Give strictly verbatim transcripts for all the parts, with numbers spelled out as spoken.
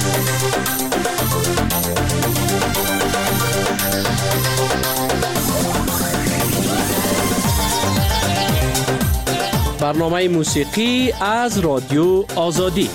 برنامه موسیقی از رادیو آزادی.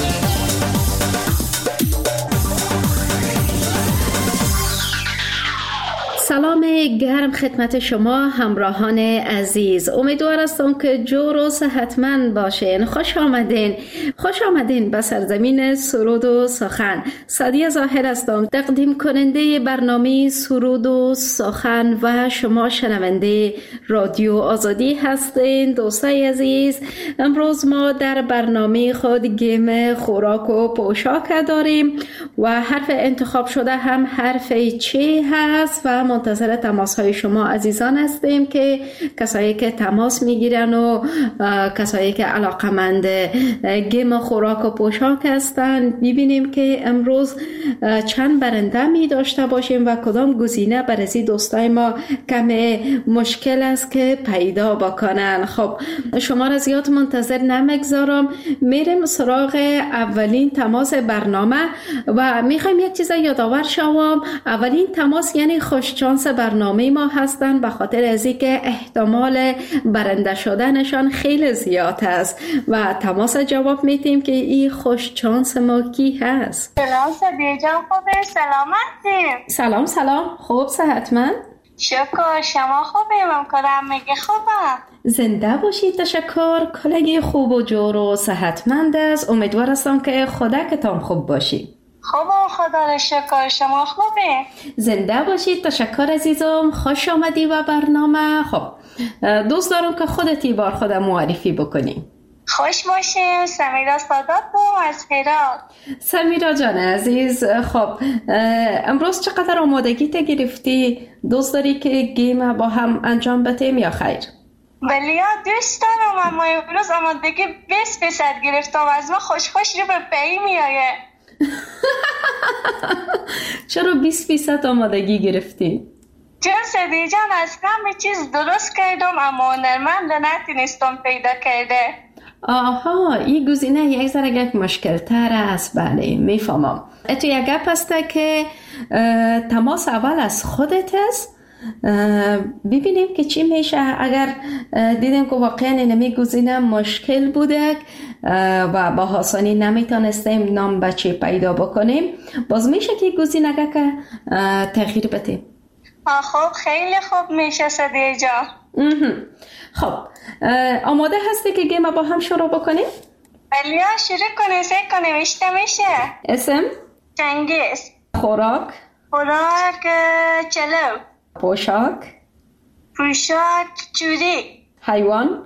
سلام گرم خدمت شما همراهان عزیز. امیدوار هستم که جور و صحتمند باشین. خوش آمدین خوش آمدین به سرزمین سرود و سخن. سعدیه ظاهر هستم، تقدیم کننده برنامه سرود و سخن و شما شنونده رادیو آزادی هستین. دوستای عزیز، امروز ما در برنامه خود گیم خوراک و پوشاک داریم و حرف انتخاب شده هم حرف چی هست و منتظر تماس های شما عزیزان هستیم که کسایی که تماس میگیرن و کسایی که علاقمند گیم خوراک و پوشاک هستن. ببینیم که امروز چند برنده می داشته باشیم و کدام گزینه برای دوستای ما کم مشکل است که پیدا بکنن. خب شما را زیاد منتظر نمیگذارم، میریم سراغ اولین تماس برنامه و میخوایم یک چیز یادآور شوم. اولین تماس یعنی خوش شانس برنامه ما هستن، به خاطر از اینکه احتمال برنده شدنشان خیلی زیاد است و تماس جواب میتیم که این خوش شانس ما کی هست. سلام سعدیه جان، خوبه؟ سلامتی؟ سلام سلام، خوب صحتمند؟ شکر، شما خوبه؟ ممکنم میگه خوبه؟ زنده باشید. تشکر. کلگی خوب و جور و صحتمند است. امیدوار هستم که خودتان خوب باشید. خوبم خدا را شکر، شما خوبه؟ زنده باشید. تشکر عزیزم، خوش آمدی و برنامه. خب دوست دارم که خودتی بار خودم معرفی بکنی. خوش باشیم. سمیرا سادات بوم از هرات. سمیرا جان عزیز، خب امروز چقدر آمادگی تا گرفتی؟ دوست داری که گیم با هم انجام بدیم یا خیر؟ بله دوست دارم، اما امروز آمادگی بیست فیصد گرفتم. از ما خوش خوش رو به پی میایه. چرا بیست فیصد آمادگی گرفتی؟ چون سعدیه جان از همه چیز درست کردم اما هنرمند نتونستم پیدا کرده. آها، این گزینه یک ذره یک مشکل تر است. بله میفهمم. اتو یک گپ است که تماس اول از خودت است. ببینیم که چی میشه. اگر دیدیم که واقعا اینمی گزینه مشکل بوده و با آسانی نمیتونستیم نام بچه پیدا بکنیم، باز میشه که گزینه که تغییر بدیم. خب خیلی خوب میشه سعدیه جان. خب آماده هستی که گیم با هم شروع بکنیم؟ بله شروع کنیم. سه کنیم اشته میشه. اسم؟ چنگیز. خوراک؟ خوراک چلو. پوشاک؟ پوشاک چوری. حیوان؟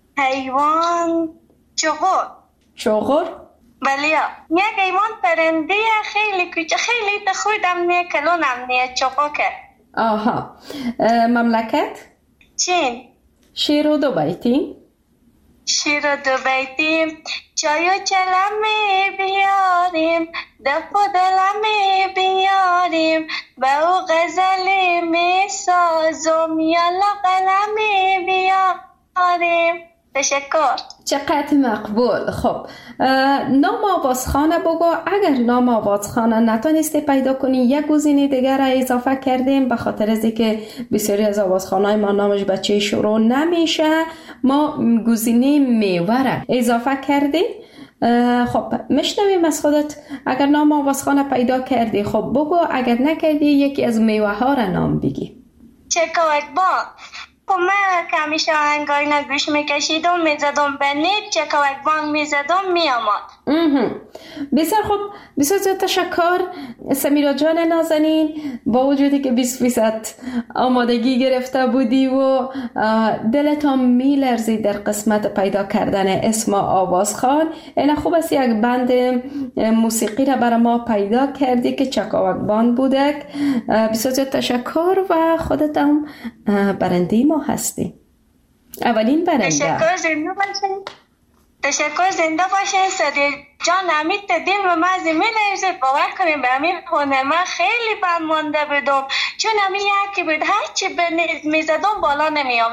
حیوان چغور. چغور؟ بله یک حیوان پرنده خیلی کوچه، خیلی تخودم نیه، کلونم نیه، چغوکه. آها. مملکت؟ چین. شیر و دو بیتی؟ شیر و دو بیتی. چای و چلمی بیاریم، دف و دلمی بیاریم، به او غزلی می سازم، یالا قلمی بیاریم. تشکر. چقدر مقبول. خب نام آوازخانه بگو. اگر نام آوازخانه نتونستی پیدا کنی، یک گزینه دیگر را اضافه کردیم، به خاطر از اینکه بسیاری از آوازخانه‌های ما نامش بچه شروع نمیشه، ما گزینه میوه را اضافه کردیم. خب میشنویم از خودت. اگر نام آوازخانه پیدا کردی خب بگو، اگر نکردی یکی از میوه ها را نام بگی. چکوک با. خب من که همیشه آهنگای نگوش میکشیدم، میزدم به نیب، چکوک بانگ میزدم میامد. بسیار خوب، بسیار زیاد تشکر سمیرا جان نازنین. با وجودی که بیست فیصد آمادگی گرفته بودی و دلتان میلرزید در قسمت پیدا کردن اسم آوازخوان، این خوب است یک بند موسیقی را برای ما پیدا کردی که چکاوک باند بوده. بسیار زیاد تشکر و خودتم برنده ما هستی. اولین برنده. تشکر، زنده باشین. تشکر، زنده باشین. سعدیه جان امید تدین و مزی می لرزید. باور کنیم به امیر خونه من خیلی بند مانده بدم، چون امیر یکی بود هرچی می زدم بالا نمی آمد.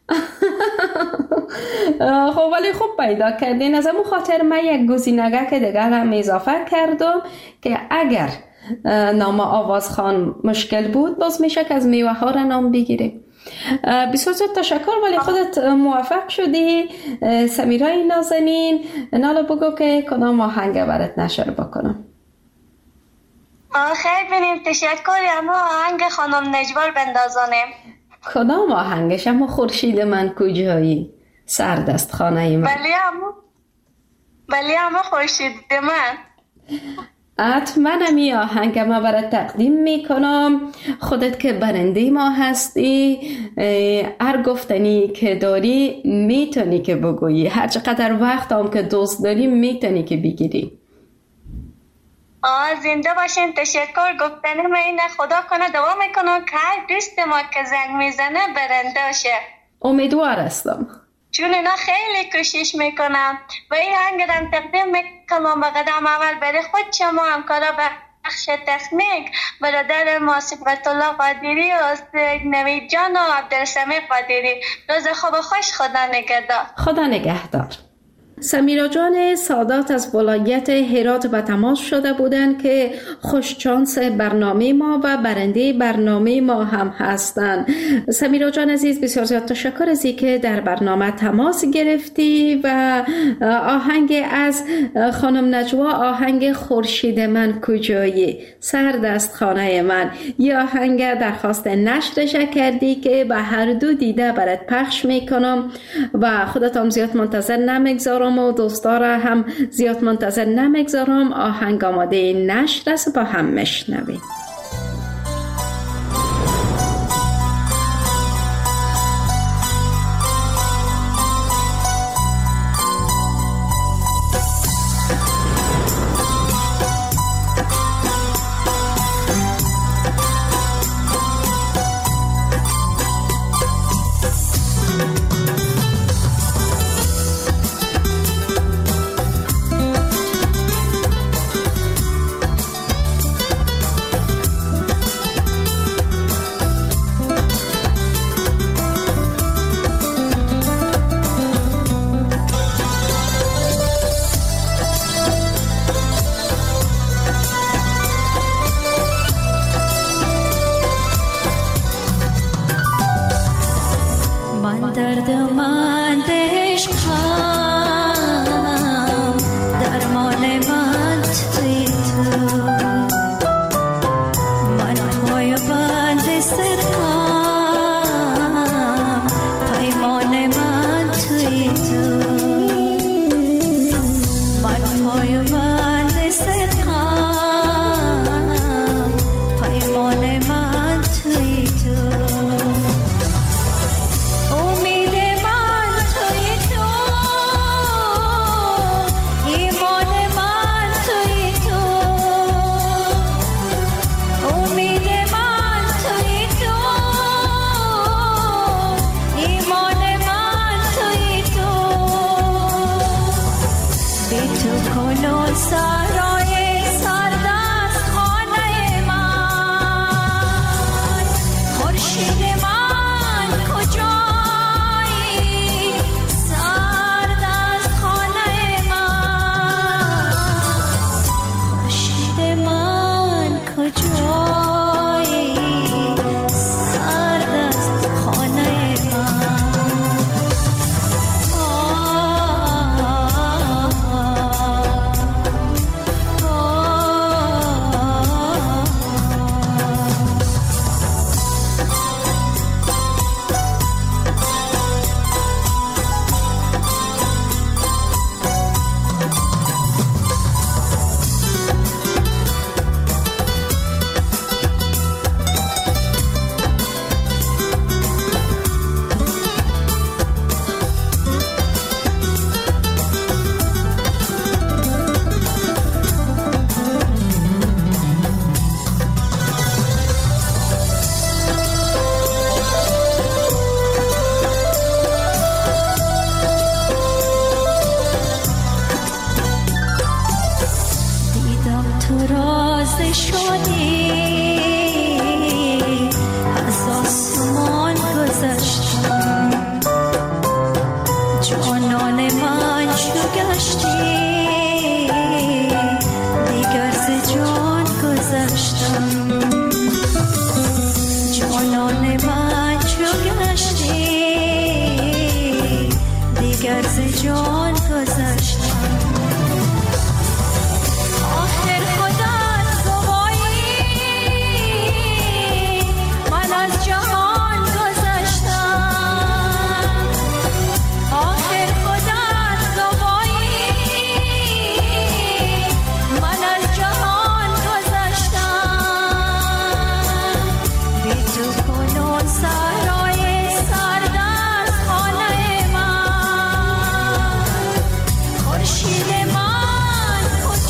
خب ولی خوب پیدا کردین. از همون خاطر من یک گزینگه که دیگر هم اضافه کردم که اگر نام آوازخوان مشکل بود باز میشه که از میوه ها را نام بگیریم. بسیار زیاد تشکر. ولی خودت موفق شدی سمیرای نازنین. نالا بگو که کدام آهنگ برات نشر بکنم. خیلی بینیم تشکر. اما آهنگ خانم نجوار بندازانیم. کدام آهنگش؟ اما خورشید من کجایی؟ سردست خانه من. بلی اما بلی اما خورشید من. حتما همی آهنگ ما برای تقدیم میکنم. خودت که برنده ما هستی، هر گفتنی که داری میتونی که بگویی، هر چقدر وقت هم که دوست داری میتونی که بگیری. آه زنده باشین. تشکر. گفتنی من اینه خدا کنه دوام میکنم که هر دوست ما که زنگ میزنه برنده شه. امیدوار هستم. چون اینا خیلی کوشش میکنم و این هنگرم تقدیم میکنم به قدم اول برای خود شما همکارا بخش تکنیک، برادر ما صفت الله قادری و نوید جان و عبدالسمیع قادری. روز خوب و خوش. خدا نگهدار. خدا نگهدار. سمیرا جان سادات از ولایت هرات به تماس شده بودند که خوشچانس برنامه ما و برنده برنامه ما هم هستند. سمیرا جان عزیز بسیار زیاد تشکر از اینکه در برنامه تماس گرفتی و آهنگ از خانم نجوا، آهنگ خورشید من کجایی، سردست خانه من، یه آهنگ درخواست نشرش کردی که به هر دو دیده برات پخش میکنم و خودتم زیاد منتظر نمیگذارم و دوستارا هم زیاد منتظر نمیگذارم. آهنگ آماده نشر است، با هم مشنویم. شدی از آسمان گذشتم جان گذاشتم. آخر خودت گوایی من از جهان گذاشتم. آخر خودت گوایی من از جهان گذاشتم. بی تو کنون صحرای سرد از خانه من. خورشید من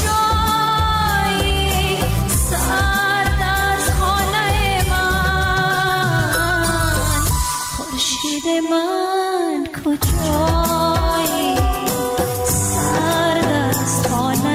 کجایی سرد از خانه من. خورشید من کجایی سرد از خانه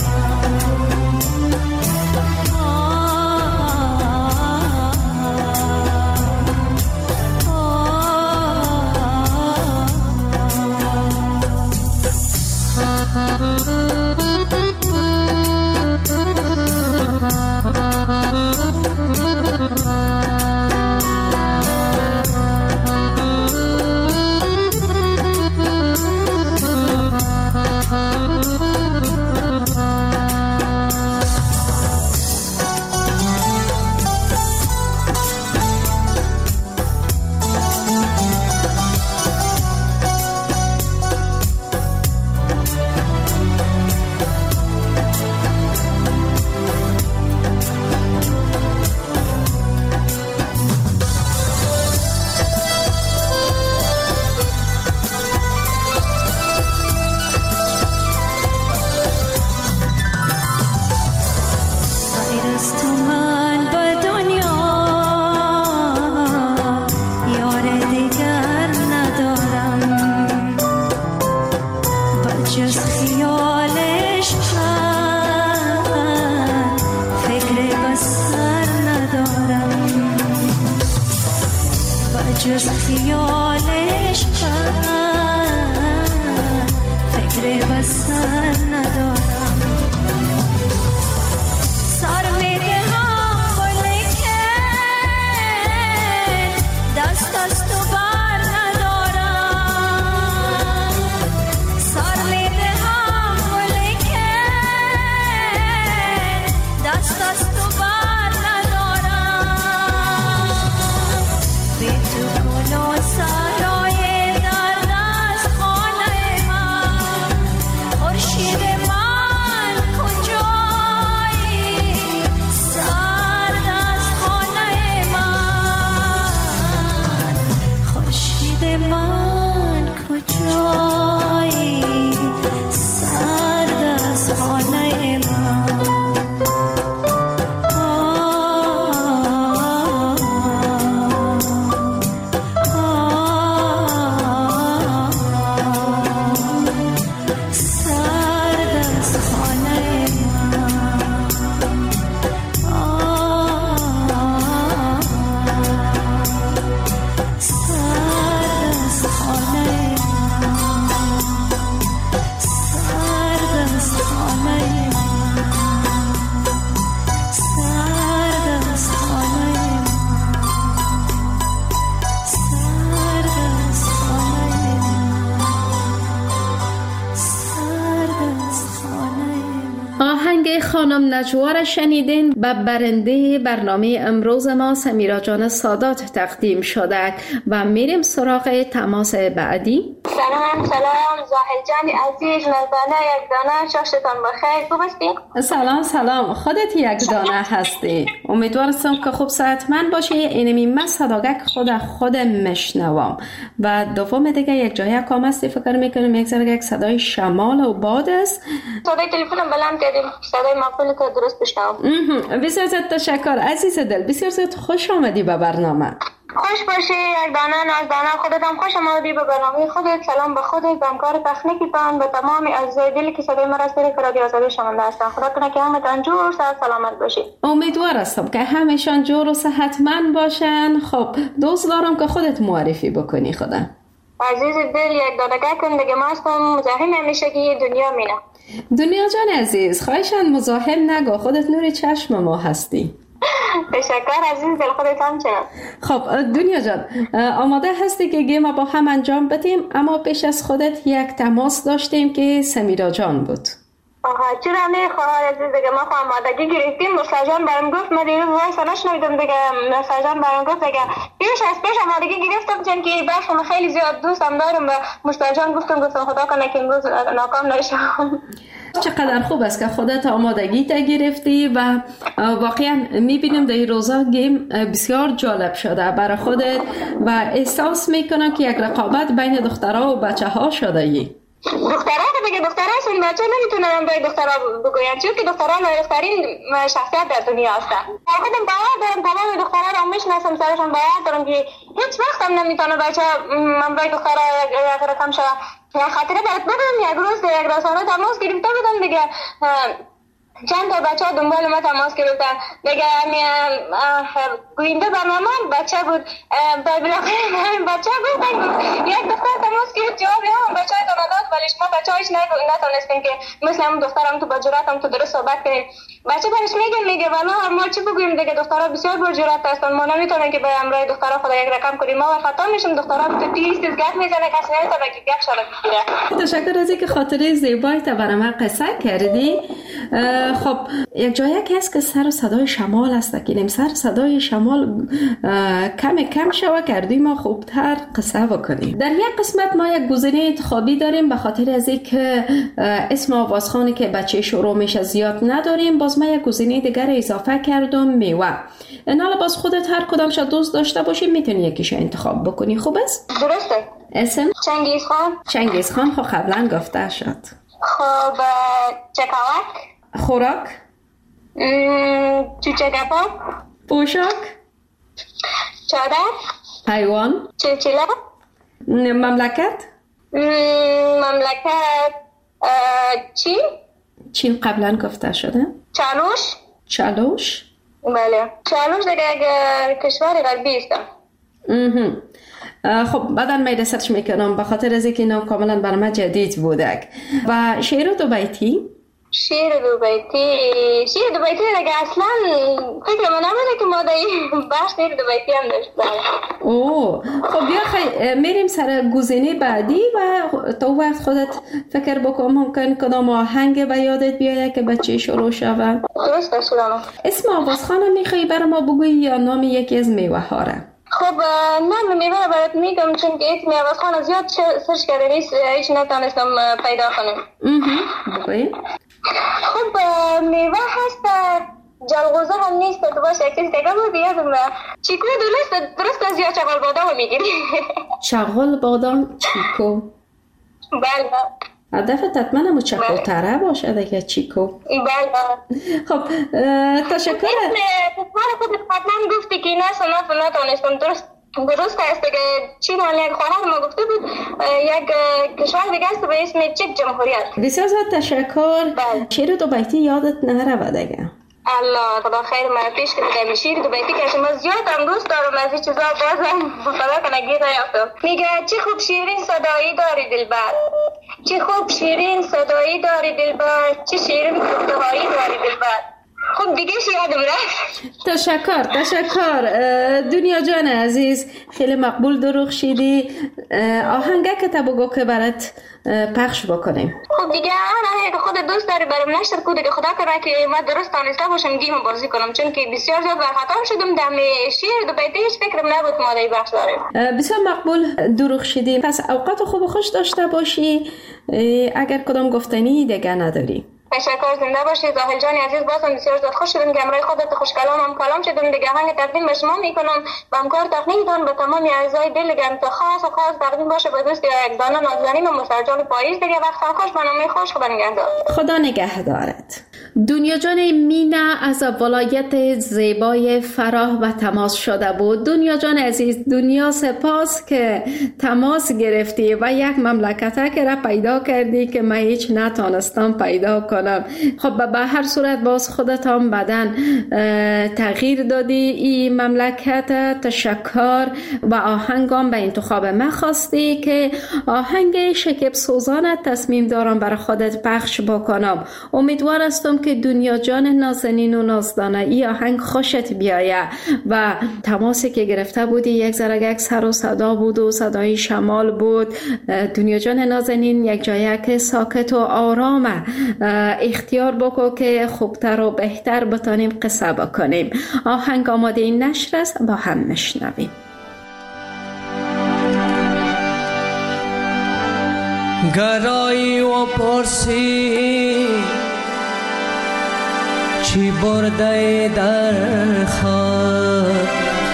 جز خیالش من فکر بسر ندارم. سر میدهم ولیکن دست از تو بر ندارم. سر میدهم ولیکن دست از تو بر ندارم. بی تو کنون صحرای درد از خانه من. خورشید من کجایی سرد از خانه من. خورشید من کجایی سرد از خانه من. خانم نجوا شنیدین. به برنده برنامه امروز ما سمیرا جان سادات تقدیم شده و میریم سراغ تماس بعدی. سلام سلام زاهد جان عزیز، مردانه یک دانه، شاشتان بخیر، خوب هستی؟ سلام سلام، خودت یک دانه هستی. امیدوارم که خوب صحتمند باشی. اینمی من صداگک خود خود مشنوام و دوم دیگه یک جای کام هستی فکر میکنم یک ذره یک صدای شمال و باد است. صدای تلفنم بلند کردیم، صدای معقول که درست بشنوم. بسیار زیاد تشکر عزیز دل، بسیار زیاد خوش آمدی به برنامه. خوش باشی یک دانه نازدانه، خودت هم خوش آمدی به برنامه خودت. سلام به خودت، به همکار تکنیکی تان، به تمام عزیزای دلی که صدای ما را از طریق رادیو آزادی شنونده هستند. خدا کنه که همتان جور صحت سلامت باشید. امیدوار هستم که همشان جور و صحتمند باشن. خب دوست دارم که خودت معرفی بکنی. خدا عزیز دل، یک دانگه کندگی ما هستم، مزاحم همیشگی دنیا مینه. دنیا جان عزیز، خواهشان مزاحم نگو، خودت نور چشم ما هستی. تشکر عزیز دل، خودتان چه؟ خب دنیا جان، آماده هستی که گیم با هم انجام بدیم؟ اما پیش از خودت یک تماس داشتیم که سمیرا جان بود. آها چرا نه خواهر عزیز دیگه، ما خواهم آمادگی گرفتیم. مستجان برام گفت، من دیروز وایس نشنیدم دیگه. مستجان برام گفت دیگه پیش از پیش آمادگی گرفتم، چون که برشم خیلی زیاد دوستم دارم و مستجان گفتم گفتم خدا کنه که امروز ناکام نشم. چقدر خوب است که خودت آمادگی تا گرفتی و واقعا میبینیم در این روزا گیم بسیار جالب شده برای خودت و احساس میکنم که یک رقابت بین دخترها و بچه ها شده ای. دخترها که بگه دخترهاشون بچه نمیتونن باید دخترها بگوین، چون که دخترها نایفترین شخصیت در دنیا هستن. خودم باور دارم تمام دخترها رو میشناسم، سرشان باور دارم که هیچ وقت هم نمیتونه بچه من باید دخترها یک رقم شده. یا خاطره برات بگم، یک روز یک رسانه تماس گرفته بودم دیگه، چند تا بچه ها دنبال ما تماس گرفتن دیگه، گوینده برنامه بچه بود. بالاخره بچه گفتن یک دختر تماس گرفت، جواب هم بچه های داناداد، ولی شما بچه هایش نتونستیم که مثل هم دخترم تو با جرات هم تو درست صحبت کنیم. بچه برش میگه میگه والا ما چی بگویم دیگه، دخترها بسیار با جرات هستن، ما نمیتونیم که به امرای دخترها خدا یک رقم کنیم. ما خطا میشیم، دخترها تو تیز تیز گپ میزنه، کسی نمیتونه که گپ شاره بگیره. تشکر از اینکه خاطره زیبایت برای من قصه کردی. خب یک جایی که هست که سر صدای شمال است که نیم سر صدای شمال کم کم شوه کردی ما خوبتر قصه بکنیم. در یک قسمت ما یک گزینه انتخابی داریم به خاطر از اینکه اسم آوازخانی که بچه شروع میشه زیاد نداریم، باز ما یک گزینه دیگر اضافه کردم، میوه. حالا باز خودت هر کدام شد دوست داشته باشی میتونی یکیشو انتخاب بکنی. خوب است؟ درسته. اسم؟ چنگیز خان. چنگیز خان خب قبلا گفته شد. خب چکاوک. خوراک؟ چوچه گپا. پوشاک؟ چادر. حیوان؟ چلچله. مملکت؟ مملکت چین. چین قبلا گفته شده. چالوش. چالوش؟ بله چالوش دیگه اگر کشور غربی است. خب بعدا می سرچ میکنم به خاطر از اینکه نام کاملا برای من جدید بودک. و شعر دو بیتی؟ شعر دو بیتی شعر دو بیتی دیگه اصلا فکر من نمیده که ما در این بحث شعر دو بیتی هم داشتیم. اوه خب بیا خی... میریم سر گزینه بعدی و تو وقت خودت فکر بکن ممکن کدام آهنگ به یادت بیاید که بچه شروع شود. درست شدم. اسم آوازخانه میخوایی برای ما بگویی یا نام یکی از میوه ها را؟ خب نام میوه برات میگم، چون که اسم آوازخانه زیاد سرچ کرده نیست، هیچ نتونستم پیدا کنم. بگویی. خب میوه هست، جلغوزه هم نیست، تو باشه یک چیز دیگه بود یادم چیکو درست درست از یا چغال بادام میگیری. چغال بادام چیکو. بله. هدفت حتما همون چکو تره باشه دیگه چیکو. بله. خب تشکر. اسم پسر خودت حتما گفتی که نه سنت نتونستم درست درست است که چین حالی یک خواهر ما گفته بود یک کشور دیگه است به اسم چک جمهوریت. بسیار زیاد تشکر. شعر دو بیتی یادت نره دیگه. الله خدا خیر من پیش کنه شعر دو بیتی که شما زیاد هم دوست دارم از این چیزا بازم خدا کنه گیر نیافتم. میگه چه خوب شیرین صدایی داری دلبر، چه خوب شیرین صدایی داری دلبر، چه شیرین گفته‌هایی داری دلبر. خب دیگه یادم رفت. تشکر تشکر دنیا جان عزیز، خیلی مقبول دروغ شیدی. آهنگه که تا بگو که برات پخش بکنیم. خب دیگه انا خود دوست داری برام نشر کو دیگه خدا کنه که ما درست دانسته باشم گیم بازی کنم، چون که بسیار زیاد بر خطا شدم دم شیر دو بیتی هیچ فکرم نبود ما در بخش داریم. بسیار مقبول دروغ شیدی. پس اوقات خوب خوش داشته باشی. اگر کدام گفتنی دیگه نداری. تشکر، زنده باشید. زاهل جان عزیز بازم بسیار زیاد خوش شدم که امروز خودت خوش کلام هم کلام شدم دیگه. آهنگ تقدیم به شما میکنم با همکار تقدیمتون به تمام اعضای دل گرم تا خاص و خاص تقدیم باشه به دوست یک دانه نازنین و مسترجان پاییز دیگه. وقت خوش برنامه خوش خدا نگهدار. خدا نگهدارت. دنیا جان مینا از ولایت زیبای فراه و تماس شده بود. دنیا جان عزیز، دنیا سپاس که تماس گرفتی و یک مملکته که را پیدا کردی که من هیچ نتانستم پیدا کنم. خب به هر صورت باز خودت هم بدن تغییر دادی این مملکت. تشکر. و آهنگام به انتخاب من خواستی که آهنگ شکیب سوزان تصمیم دارم برای خودت پخش بکنم. امیدوار هستم که دنیا جان نازنین و نازدانه ای آهنگ خوشت بیایه و تماسی که گرفته بودی یک ذره سر و صدا بود و صدای شمال بود. دنیا جان نازنین یک جایی که ساکت و آرامه، اختیار بکو که خوبتر و بهتر بتانیم قصه بکنیم. آهنگ آماده این نشر است، با هم نشنویم. گرایی و پرسی چی برده در خواب،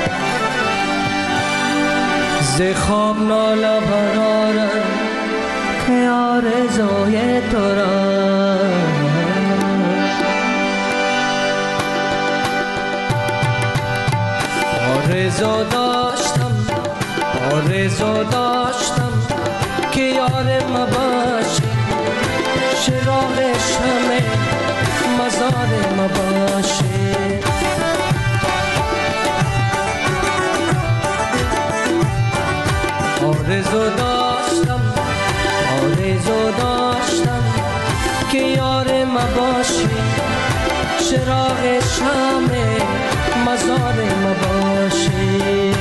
ز خواب ناله برارم که آرزوی تو را. آرزو داشتم آرزو داشتم که یار ما باشی، چراغ شمع مزار ما باشی. آرزو داشتم آرزو داشتم که یار ما باشی، چراغ شمع مزار ما باشی.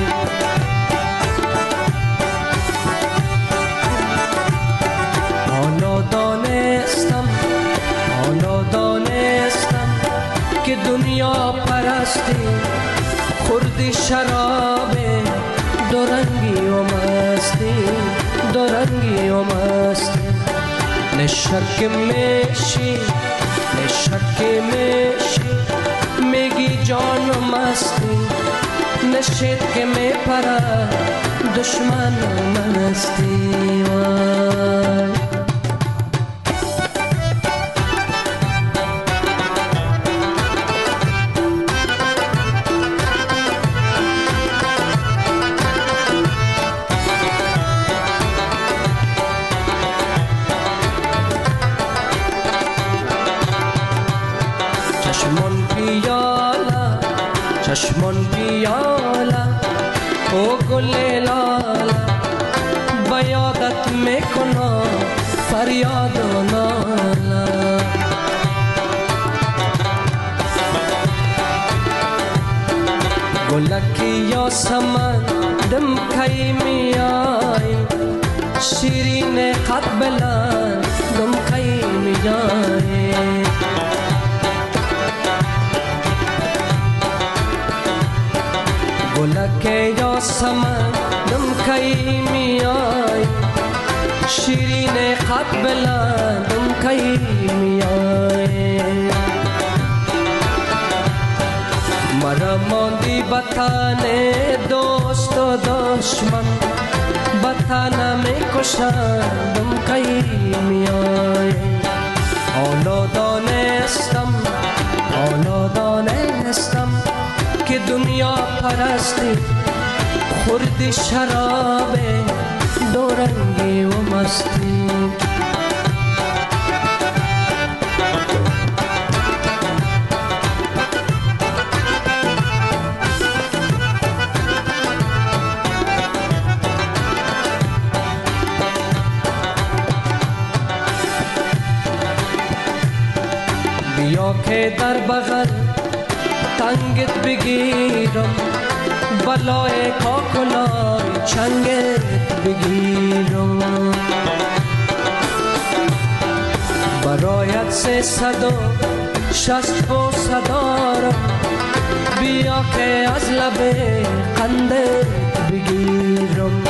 حالا دانستم حالا دانستم که دنیا پرستی خوردی شراب دورنگی و مستی، دورنگی و مستی. نشک میشی نشک میشی میگی جان و مستی، نشید که میپره دشمن و مستی. وای چشمان پیاله او گل لاله، بیادت میکنم فریاد و ناله. گلکی یاسمن دم کی میای، شیرین قد بلند دم کی میای. گلک یاسمن دم کی میای، شیرین قد بلند دم کی میای. مرا ماندی بطن دوست و دشمن، بطن میکشند دم کی میای. حالا دانستم حالا دانستم که دنیا پرستی خوردی شراب دورنگی و مستی. بیا که در بغل تنگت بگیرم، بلای کاکلای چنگت بگیرم. برایت سه صد و شست و صدارم، بیا که از لب قندت بگیرم.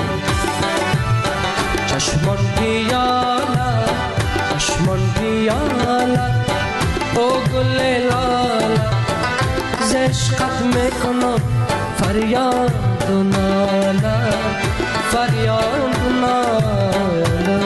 چشمان پیاله چشمان پیاله او گل لاله، ز عشقت میکنم فریاد و ناله، فریاد و ناله.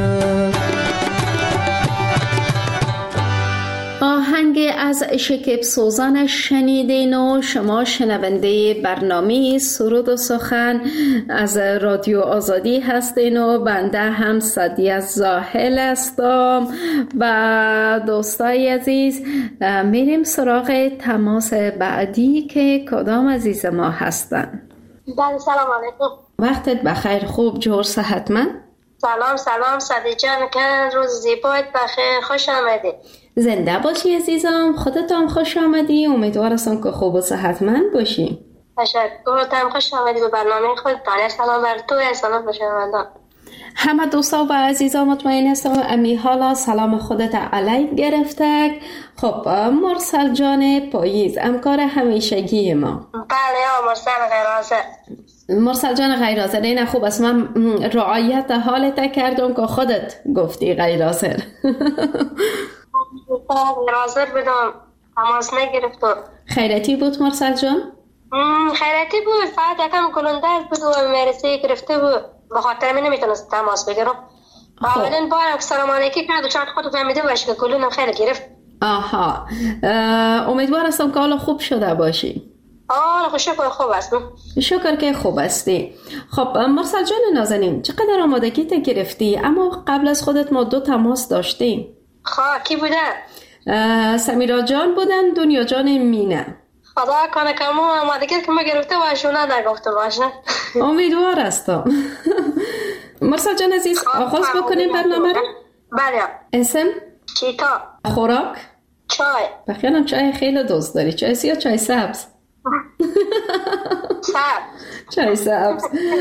آهنگ از شکیب سوزان شنیدین و شما شنونده برنامه سرود و سخن از رادیو آزادی هستین و بنده هم سعدیه زاهل هستم. و دوستای عزیز میریم سراغ تماس بعدی که کدام عزیز ما هستن. بله سلام علیکم. وقتت بخیر، خوب جور صحتمند؟ سلام سلام سعدی جان، که روز زیبایت بخیر، خوش آمدی. زنده باشی عزیزم، خودتان خوش آمدی. امیدوارم که خوب و صحتمند باشی. تشکر، تام خوش آمدی به برنامه خود. تانه سلام بر تو، سلام به شنوندگان. همه دوستا و عزیزان مطمئن هستم امی حالا سلام خودت علیک گرفتک. خب مرسل جان پاییز، همکار همیشگی ما. بله یا مرسل غیر حاضر. مرسل جان غیر حاضر، این خوب است. من رعایت حالت کردم که خودت گفتی غیر حاضر. غیر حاضر بدم، تماس نگرفتم. خیرتی بود مرسل جان؟ خیرتی بود، فقط یکم کلندر بود و مرسی گرفته بود، به خاطر من نمیتونست تماس بگیرم. اولین بار سلام علیکی کرد و چند خود فهمیده باشه که کلونم خیلی گرفت. آها، امیدوار هستم که حالا خوب شده باشی. آه شکر خوب هستم. شکر که خوب هستی. خب مرسل جان نازنین، چقدر آمادگی تا گرفتی؟ اما قبل از خودت ما دو تماس داشتیم. خواه کی بودن؟ سمیرا جان بودن، دنیا جان مینه. خدا کنه که ما آمادگی که ما گرفته باشونه نگفته باشه. امیدوار هستم. مرسل جان عزیز، آغاز بکنیم برنامه رو؟ بله. اسم؟ چیتا. خوراک؟ چای. بخیرم چای خیلی دوست داری. چای سیاه چای سبز؟ سبز. چای سبز.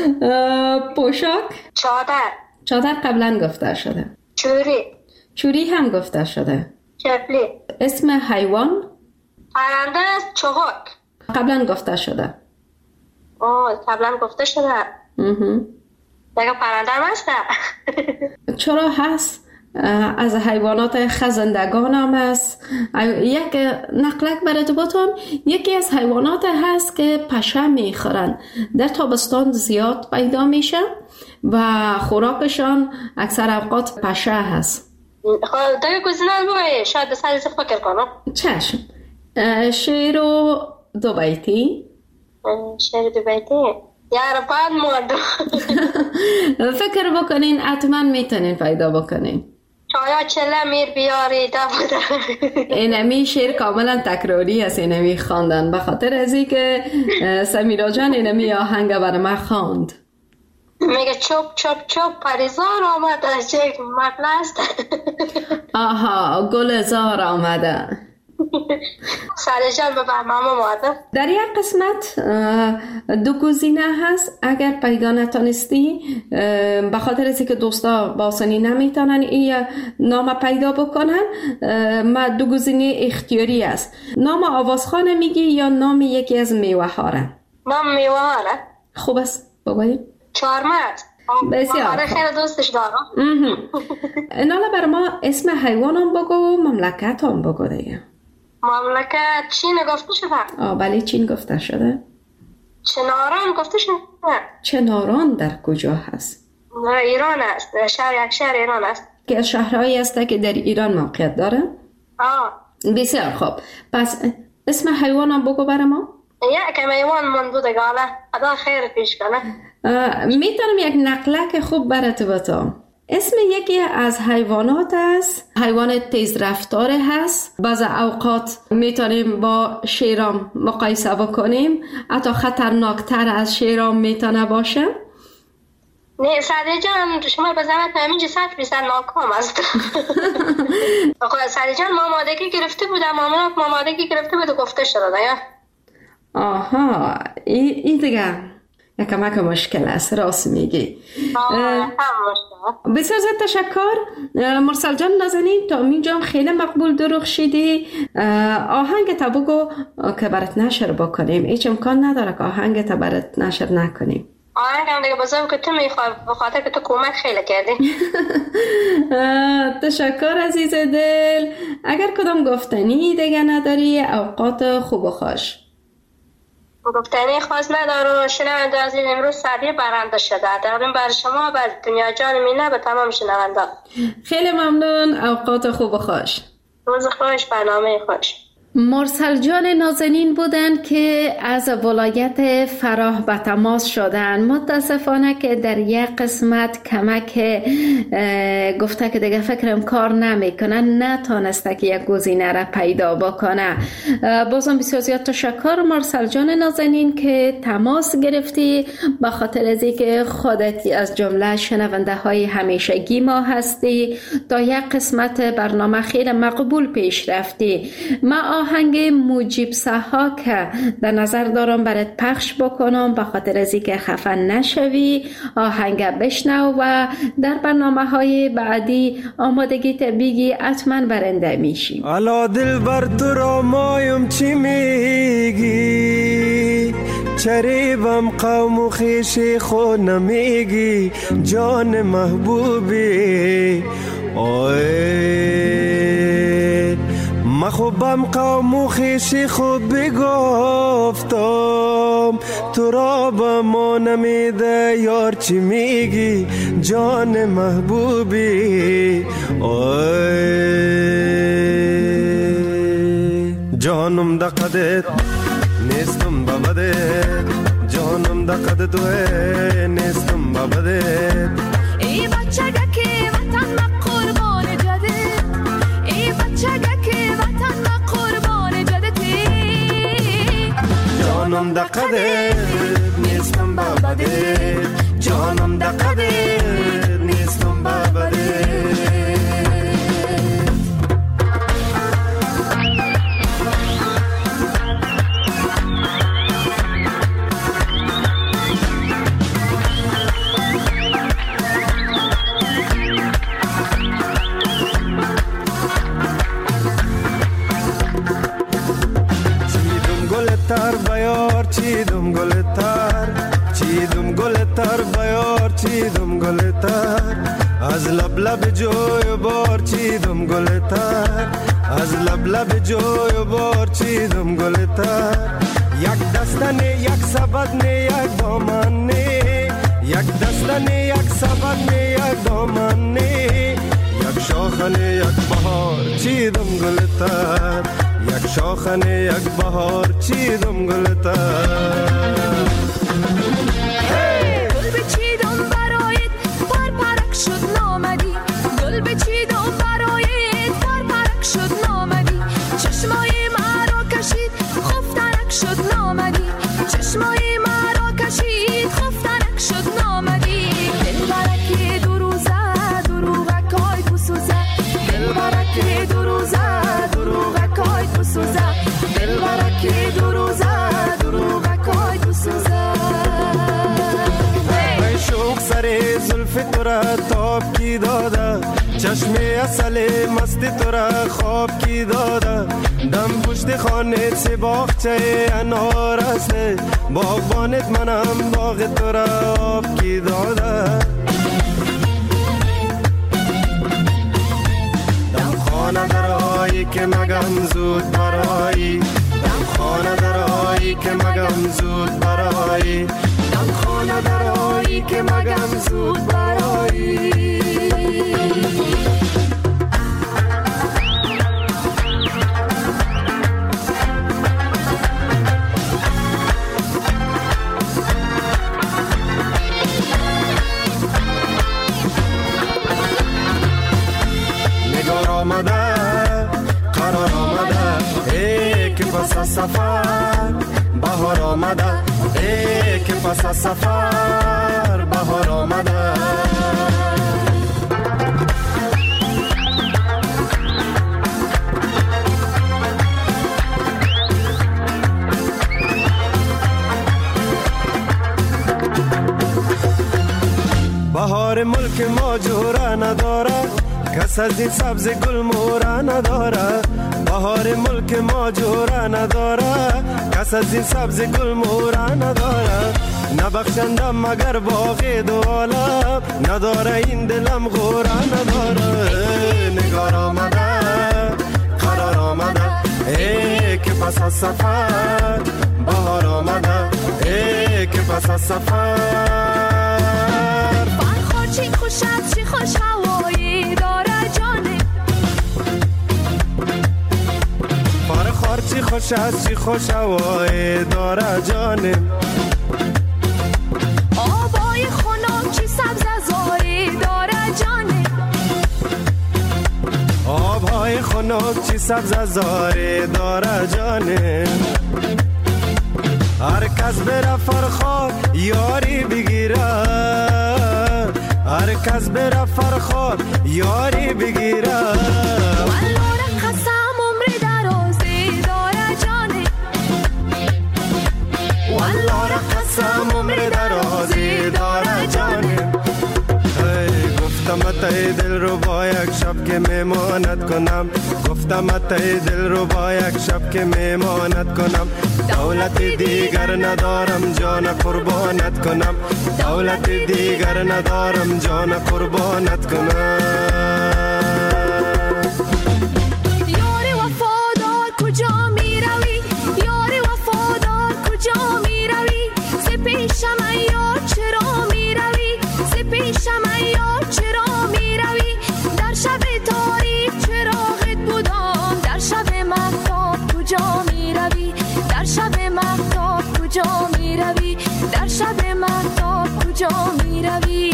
پوشاک؟ چادر. چادر قبلا گفته شده. چوری. چوری هم گفته شده. چپلی. اسم حیوان؟ پرنده است، چغک. قبلا گفته شده. آه قبلا گفته شده. دیگه پرنده هم هسته. چرا هست؟ از حیوانات خزندگان هم هست. یک نقلک برات باتم، یکی از حیوانات هست که پشه میخورن، در تابستان زیاد پیدا میشه و خوراکشان اکثر اوقات پشه هست. خب دیگه گزینه بگوی، شاید بسر زی فکر کنم. چشم. شعر و دو بیتی. شعر دو بیتی یار پاد مادو. فکر بکنین، حتما میتونین پیدا بکنین. چایا چله میر بیاری دبوده. اینمی شعر کاملا تکراری است، اینمی خواندن، به خاطر ازی که سمیرا جان اینمی آهنگ برای من خواند. میگه چوب چوب چوب پریزار آمد از یک مطلست. آها، گل زار آمده. سرجان به برنامه ماده. در یک قسمت دو گزینه هست، اگر پیدا نتانستی به خاطر از که دوستا باسنی نمیتونن این نام پیدا بکنن، ما دو گزینه اختیاری است. نام آوازخانه میگی یا نام یکی از میوه ها را؟ نام میوه ها را. خوب است بگوید. چهارمغز. بسیار خیلی دوستش دارم. نالا بر ما اسم حیوانم بگو و مملکت هم بگو دیگه. مملکت چین گفته شده؟ آه بله، چین گفته شده. چناران گفته شده؟ چناران در کجا هست؟ در ایران است، در شهر یک شهر ایران است که از شهرهایی است که در ایران موقعیت داره. آه بسیار خوب، پس اسم حیوانم بگو بر ما. یک حیوان من بوده گاله ادا خیر پیش کنه. میتونم یک نقلک خوب برات بتام. اسم یکی از حیوانات است، حیوان تیز رفتار هست، بعض اوقات میتونیم با شیرام مقایسه بکنیم، حتی خطرناکتر از شیرام میتونه باشه. نه سعدی جان، شما به زحمت همینجا صد بیست ناکام است. سعدی جان ما آمادگی گرفته بودم، مامانم آمادگی گرفته بود و گفته شده یا؟ آها، این دیگه یکم یک مشکل است، راست میگی. بسیار زیاد تشکر مرسل جان نازنین، تا اینجا خیلی مقبول دروغ شدی. آهنگ تا بگو که برات نشر بکنیم، هیچ امکان نداره که آهنگ تا برات نشر نکنیم. آهنگ هم دیگه بازم که تو میخوای، بخاطر که تو کمک خیلی کردی. تشکر عزیز دل. اگر کدام گفتنی دیگه نداری، اوقات خوب و خوش. گفتنی خواست ندارم. شنونده عزیز، امروز سعدی برنده شده، تقدیم بر شما و دنیا جان مینه به تمام شنونده. خیلی ممنون، اوقات خوب و خوش. روز خوش، برنامه خوش. مرسل جان نازنین بودند که از ولایت فراه به تماس شدند. متاسفانه که در یک قسمت کمک گفته که دیگه فکرم کار نمیکنه، نتونسته که یک گزینه را پیدا بکنه. بازم بسیار زیاد تشکر مرسل جان نازنین که تماس گرفتی، به خاطر از اینکه خودت از جمله شنونده های همیشگی ما هستی. تا یک قسمت برنامه خیلی مقبول پیش رفتی. ما آهنگ موجیب سها که در نظر دارم برات پخش بکنم به خاطر از اینکه خفه نشوی. آهنگ بشنو و در برنامه های بعدی آمادگی بگی، حتما برنده میشی. الا دل بر تو را مایم چی میگی، چریبم قوم و خیشی خود نمیگی، جان محبوبی آی مخوبم قوم و خیشی خوب بگفتم، تو را با ما نمیده یار چی میگی، جان محبوبی آی جانم دا قدت نیستم ببدت، جانم دا قدت توه نیستم ببدت. ای بچه که وطن ما قربان جدت، ای بچه که وطن ما قربان جدتی، جانم دا قدت نیستم ببدت، جانم دا قدت نیستم ببدت. تر بیار چیدم گل تر، چیدم گل تر بیار چیدم گل تر، از لب لب جوی بار چیدم گل تر، از لب لب جوی بار چیدم گل تر. یک دستن یک سبد نه یک دامن نه، یک دستن یک سبد نه یک دامن نه، یک شاخن یک بهار چیدم گل تر، یک شاخن یک بهار چیدم گل تر. گل بچیدم برایت پر پرک شد نامدی، گل بچیدم برایت پر پرک شد نامدی، چشمای مرا کشید خفترک شد نامدی، چشمای مرا کشید خفترک شد نامدی. دل برک دو روزه دروغکای بسوزه، دل برک دو روزه دروغکای بسوزه، دل برک دو روزه دروغکای بسوزه. ای شوق سر زلف تو را تاب کی داده، چشم اصل مست تو را خواب کی داده، دم پشت خانه سی باغچه انار است، باغبانت منم باغ تو را آب کی داده. دم خانه درایی که مگم زود برایی، دم خانه درایی که مگم زود برایی، دم خانه درایی که مگم زود برایی. نگار آمده قرار آمده، ای که پس از سفر بهار آمده، ای که پس از سفر بهار آمده. بهار ملک ما جوره نداره، کس از این سبز گل موره نداره، بهار ملک ما جوره نداره، کس از این سبز گل موره نداره. نبخشندم مگر باقی دو عالم، نداره این دلم غوره نداره. نگار آمده قرار آمده، ای که پس از سفر بهار آمده، ای که پس از سفر. فرخار چی خوشت چی خوش هوایی داره جانه، فرخار چی چی خوش است چی خوش هوای داره جانم، آبای خنک چی سبز زاری داره جانم، آبهای خنک چی سبز زاری داره جانم. هر کس بره فرخار یاری بگیره، هر کس بره فرخار یاری بگیره. والله قسم عمر درازی داره جانم، والله قسم عمر درازی داره جانم. گفتم اتای دل رو با یک شب که میمانت کنم، گفتم اتای دل رو با یک شب که میمانت کنم. دولت دیگر ندارم جان قربانت کنم، دولت دیگر ندارم جان قربانت کنم. یاری وفادار کجا می روی، یاری وفادار کجا می روی، ز پیشم ای یار چرا می روی، ز پیشم ای یار چرا می روی. در شب تاریک چراغت بودم، در شب مهتاب کجا می روی، در شب مهتاب کجا می روی، در شب مهتاب کجا می روی.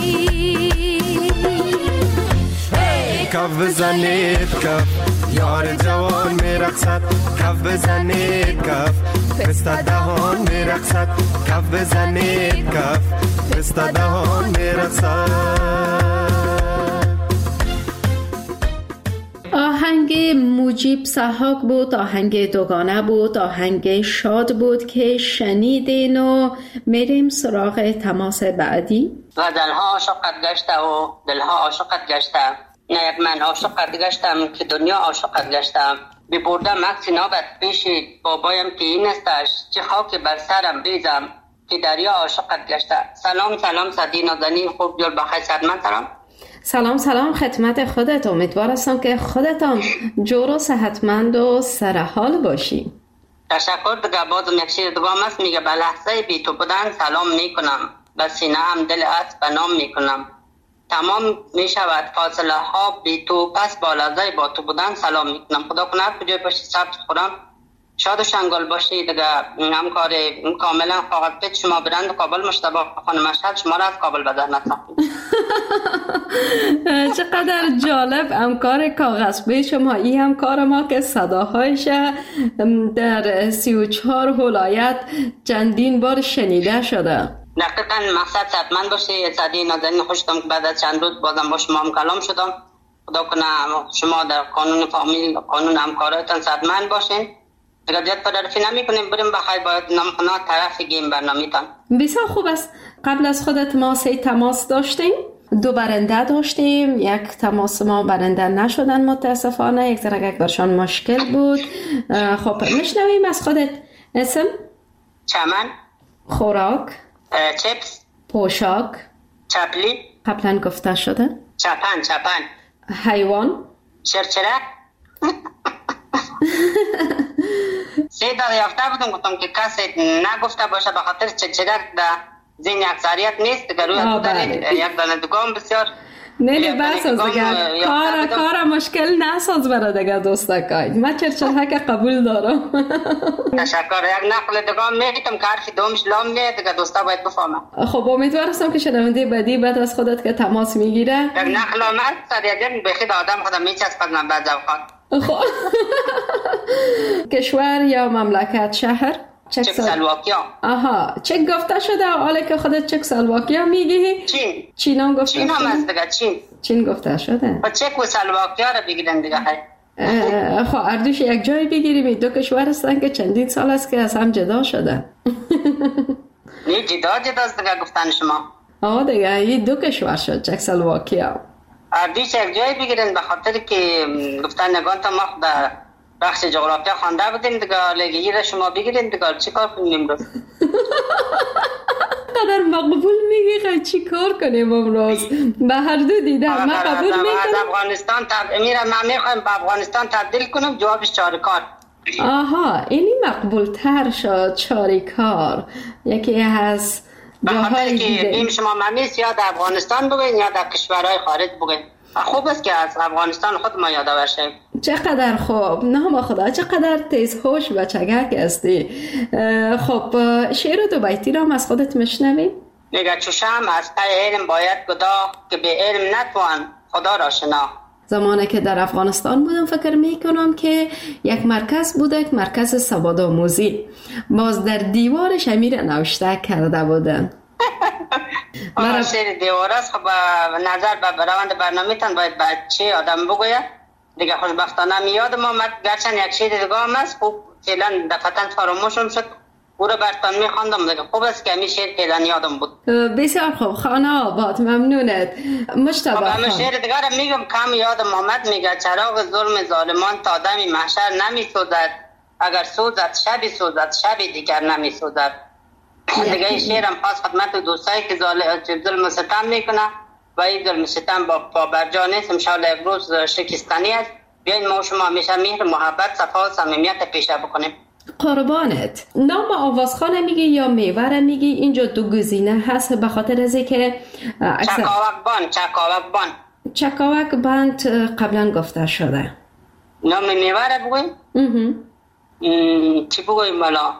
کف بزنید کف یار جوان میرقصد، کف بزنید کف پسته دهان میرقصد، کف بزنید کف پسته دهان میرقصد. آهنگ مجیب سحاق بود، آهنگ دوگانه بود، آهنگ شاد بود که شنیدین و میریم سراغ تماس بعدی. غزلها عاشقت گشته و دلها عاشقت گشته، نه یک من عاشقت گشتم که دنیا عاشقت گشتم. ببردم عکس نابت پیش بابایم که این استش، چه خاک بر سرم ریزم که دریا عاشقت گشته. سلام سلام صدی نازنین، خوب جور بخیر صدمت سلام. سلام سلام خدمت خودت، امیدوار هستم که خودتان جور و صحتمند و سرحال باشی. تشکر دیگه. بازم یک شیر دوام است، میگه به لحظه بی تو بودن سلام میکنم، به سینه هم دل است به نام میکنم. تمام میشود فاصله ها بی تو، پس با لحظه با تو بودن سلام میکنم. خدا کنه هر کجای باشی سبت خورم شاد و شنگال باشی دیگه. همکار کاملا فقط پیت شما برند کابل مشتبه خانم مشهد شما را از کابل به زحمت ساختیم. چقدر جالب همکار کاغذ به شما. این همکار ما که صداهایش در سی و چهار ولایت چندین بار شنیده شده. دقیقا مقصد صدمند باشی صدی نازنین. خوشتم که بعد از چند روز بازم با شما هم کلام شدم. خدا کنه شما در قانون فامیل قانون همکارایتان صدمند باشین. دیگه زیاد پدرفی نمی کنیم، بریم بخیر باید نامخونا طرف گیم برنامه تان. بسیار خوب است. قبل از خودت ما سه تماس داشتیم، دو برنده داشتیم، یک تماس ما برنده نشدن متاسفانه، یک ذره برشان مشکل بود. خب میشنویم از خودت. اسم؟ چمن. خوراک؟ چپس. پوشاک؟ چپلی. قبلا گفته شده. چپن. چپن. حیوان؟ چرچرک. سه داده یافته بودم گفتم که کسی نگفته باشه به خاطر چرچرک در ذهن اکثریت نیست که روی یک دانه دگام بسیار نه بس از دیگر کار کار مشکل نساز برای دیگر دوستکای. من چرچرک قبول دارم. تشکر. یک نقل دگام میگیتم که حرفی دومش لام نیه دیگر دوستا باید بفهمم. خب امیدوار هستم که شنونده بعدی بعد از خودت که تماس میگیره یک نقل آمد صدیقین بخید آدم خودم میچسبد من بعد اوقات. خب کشور یا مملکت شهر؟ چکسلواکیا. آها چک گفته شده حالا که خودت چکسلواکیا میگی؟ چین. چین هم گفته چین هم هست دیگه. چین چین گفته شده. و چک و سلواکیا رو بگیرن دیگه. خب اردوش یک جای بگیریم. این دو کشور هستن که چندین سال است که از هم جدا شده. نه جدا جدا است دیگه گفتن شما. آه دیگه این دو کشور شد چکسلواکیا. اردوش یک جای بگیرن به خاطر که گفتن نگان تا ما در بخش جغرافیا خوانده بودیم دیگه. لگی را شما بگیرین دیگه چی کار کنیم امروز؟ قدر مقبول میگی چی کار کنیم امروز؟ به هر دو دیدم من قبول میکنم. از افغانستان تب... میرم من میخوایم به افغانستان تبدیل کنم جوابش چارکار. آها اینی مقبول تر شد چارکار. یکی از جاهای دیگه بیم شما ممیز یا در افغانستان بگوین یا در کشورهای خارج بگوین. خوب است که از افغانستان خود ما یاد باشیم. چقدر خوب. نام خدا، چقدر تیز هوش و چگک هستی. خب شعر و دو بیتی را از خودت میشنویم. میگه چشم از پی علم باید گدا، که به علم نتوان خدا را شنا. زمانی که در افغانستان بودم فکر میکنم که یک مرکز بوده، یک مرکز سوادآموزی، باز در دیوارش امیر نوشته کرده بودن. مرا شعر دیوار است. خب نظر به روند برنامه تان باید بچه آدم بگوید دیگه. خوشبختانه میادم آمد، گرچند یک شعر دیگه هم است، خوب فعلا دفعتاً فراموشم شد، او را برتان میخواندم دیگه. خوب است که همین شعر فعلا یادم بود. بسیار خوب. خانه آباد، ممنونت مجتبی خان. همه شعر دیگه را میگم کم یادم آمد. میگه چراغ ظلم ظالمان تا دم محشر نمیسوزد، اگر سوزد شبی سوزد شبی دیگر نمیسوزد. دیگه این شعرم خاص خدمت دوستایی که ظلم و ستم میکنه و این ظلم و ستم با پابرجا نیست. انشاءالله یک روز شکستنی است. بیاین ما شما همیشه مهر محبت صفا و صمیمیت پیشه بکنیم. قربانت. نام آوازخانه میگی یا میوه میگی؟ اینجا دو گزینه هست به خاطر از اینکه اکثر چکاوک بان چکاوک بان چکاوک بند قبلا گفته شده. نام میوه را بگویم؟ چی بگویم مالا؟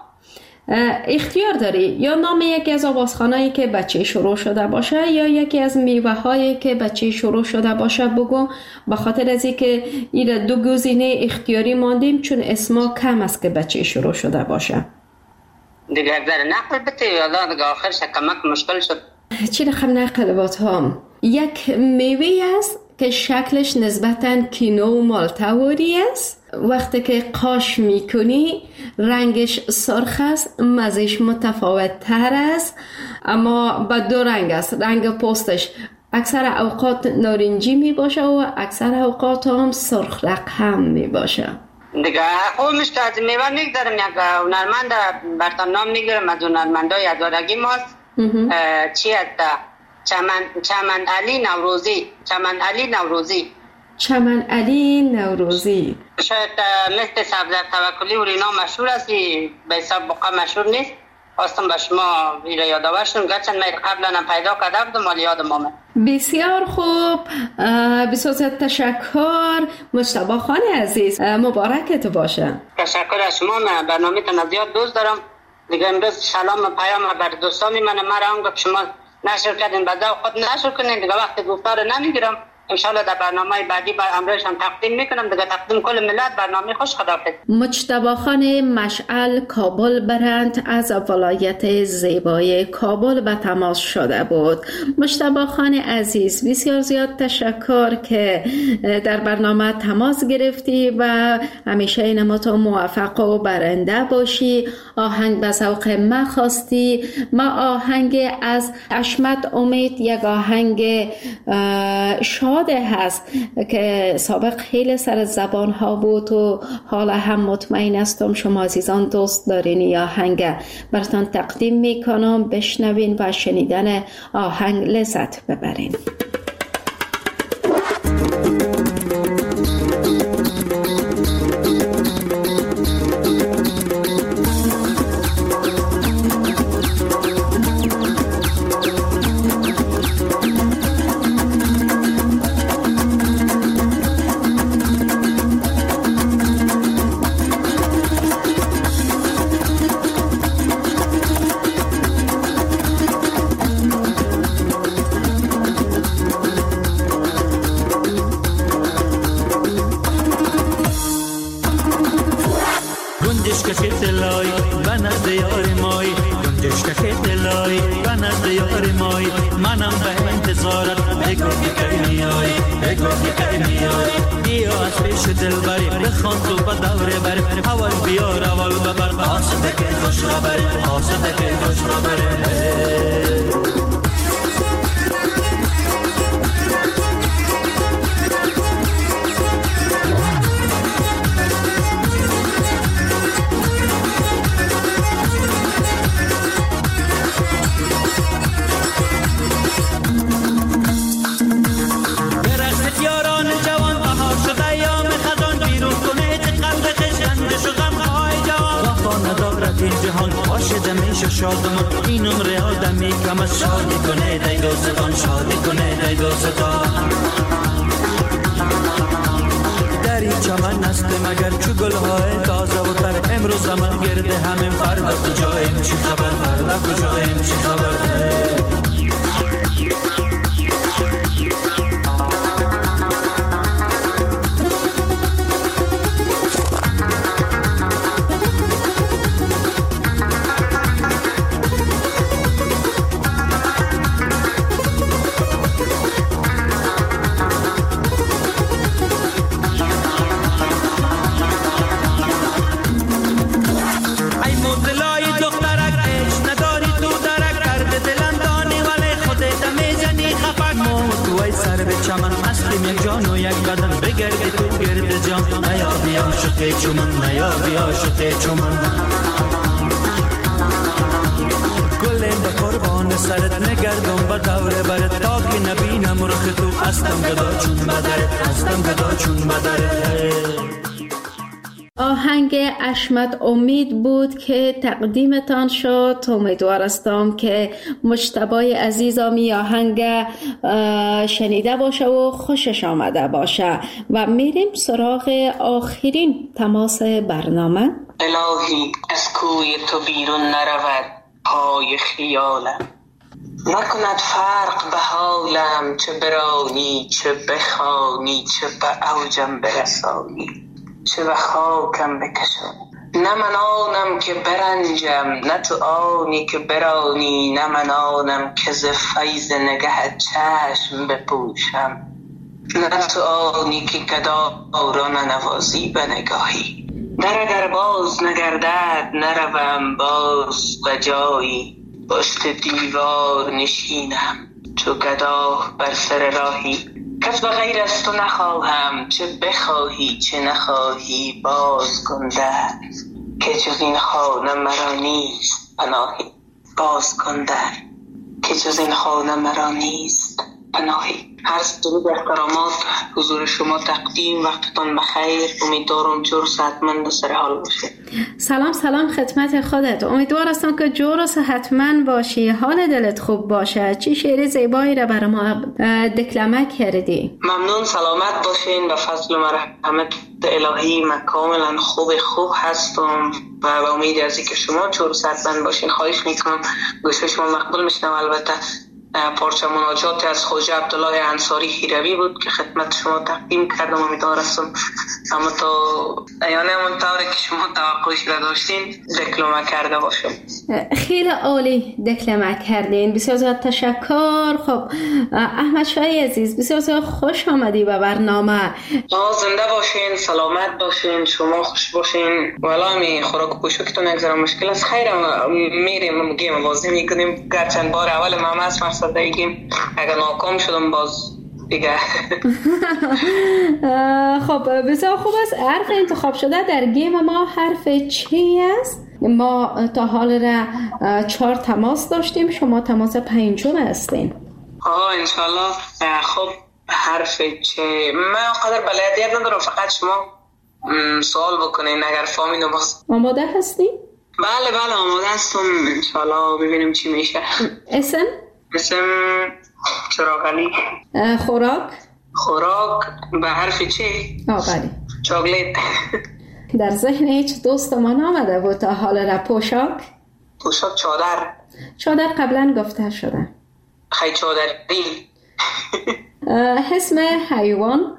اختیار داری، یا نام یکی از آوازخانه‌ای که بچه شروع شده باشه یا یکی از میوه هایی که بچه شروع شده باشه بگو، به خاطر از اینکه این دو گزینه اختیاری ماندیم چون اسما کم است که بچه شروع شده باشه. دیگه در نقل بته یا دیگه آخرش کمک مشکل شد. چی رقم نقل بات هم؟ یک میوه است که شکلش نسبتاً کینو و مالتواری است. وقتی که قاش میکنی رنگش سرخ است، مزهش متفاوت تر است، اما به دو رنگ است. رنگ پوستش اکثر اوقات نارنجی می باشه و اکثر اوقات هم سرخ رقم می باشه. دیگه خوبش که از میوه میگذارم، یک هنرمند برتان نام میگیرم از هنرمندای ادارگی ماست. چی هست؟ چمن چمن علی نوروزی. چمن علی نوروزی چمن علی نوروزی شاید مثل سبزر توکلی و رینا مشهور هستی، به حساب بقا مشهور نیست. خواستم به شما ایره یادآور شدم، گرچند من قبلا هم پیدا کرده بودم ولی یادم آمد. بسیار خوب، بسیار تشکر مجتبی خان عزیز، مبارکت باشه. تشکر از شما. من برنامه تان زیاد دوست دارم دیگه. امروز سلام و پیام بر دوستان من مرا هم شما نشر کردین، بعد خود نشر کنین دیگه، وقت دوستا رو نمیگیرم. انشالله در برنامه بعدی بر امروز هم تقدیم میکنم دیگه. تقدیم کل ملت برنامه خوش. خداحافظ. مجتبی خان مشعل کابل برند از ولایت زیبای کابل به تماس شده بود. مجتبی خان عزیز بسیار زیاد تشکر که در برنامه تماس گرفتی و همیشه اینما تو موفق و برنده باشی. آهنگ به ذوق ما خواستی. ما آهنگ از حشمت امید، یک آهنگ شاد هست که سابق خیلی سر زبان ها بود و حالا هم مطمئن استم شما عزیزان دوست دارین. یا آهنگ براتون تقدیم میکنم، بشنوین و شنیدن آهنگ لذت ببرین. در دری چمن است مگر چو گلهای تازه و تر امروز من گرده همین فردا کجاییم چی خبر فردا کجاییم چی خبر یک جان و یک بدن بگرده تو گرد جان نیا بیا شده چومن نیا بیا شده چومن گلیم به قربان سرت نگردم به دور برت تا که نبینم رخ تو هستم گدا چون بدرت هستم گدا چون بدرت. آهنگ اشمت امید بود که تقدیمتان شد. امیدوار هستم که مجتبی عزیزامی آهنگ شنیده باشه و خوشش آمده باشه و میریم سراغ آخرین تماس برنامه. الهی از کوی تو بیرون نرود پای خیالم، نکند فرق به حالم چه برانی چه بخوانی چه به اوجم برسانی چه به خاکم بکشم. نه من آنم که برنجم نه تو آنی که برانی، نه من آنم که ز فیض نگهت چشم بپوشم، نه تو آنی که گدا را ننوازی به نگاهی. در اگر باز نگردد نروم باز به جایی، پشت دیوار نشینم چو گدا بر سر راهی. کس به غیر از تو نخواهم چه بخواهی چه نخواهی، باز کن در که جز این خانه مرا نیست پناهی. باز کن در که جز این خانه مرا نیست پناهی. عرض درود و احترامات حضور شما تقدیم، وقتتان بخیر. امیدوارم جور صحتمند و سر حال باشه. سلام سلام خدمت خودت. امیدوار هستم که جور و صحتمند باشی، حال دلت خوب باشه. چی شعر زیبایی را برای ما دکلمه کردی؟ ممنون، سلامت باشین. به فضل و مرحمت الهی من کاملا خوب خوب هستم و به امید از اینکه شما جور و صحتمند باشین خواهش میکنم گوش شما مقبول میشنم. البته پارچه مناجات از خواجه عبدالله انصاری هیروی بود که خدمت شما تقدیم کردم. امیدوار هستم اما تا یعنی همون طوری که شما توقعش را داشتین دکلمه کرده باشم. خیلی عالی دکلمه کردین، بسیار زیاد تشکر. خب احمد شاهی عزیز بسیار زیاد خوش آمدی به برنامه. زنده باشین، سلامت باشین، شما خوش باشین. والا می خوراک و پوشاکتون اگرم مشکل است خیر میریم گیم بازی میکنیم. گرچند بار اول ما هست مقصد دیگیم اگر ناکام شدم باز دیگه. خب بسیار خوب است. حرف انتخاب شده در گیم ما حرف چی است؟ ما تا حال را چهار تماس داشتیم، شما تماس پنجم هستین. آه انشالله. خب حرف چه؟ من قدر بلدیت ندارم، فقط شما سوال بکنین اگر فهمیدم باز. آماده هستی؟ بله بله آماده هستم. انشالله ببینیم چی میشه. اسم؟ اسم چراغلی. خوراک؟ خوراک به حرف چه؟ آه بله چاکلیت. در ذهن هیچ دوست ما نامده بود تا حال را. پوشاک؟ پوشاک چادر. چادر قبلا گفته شده. خیلی چادری. اسم حیوان؟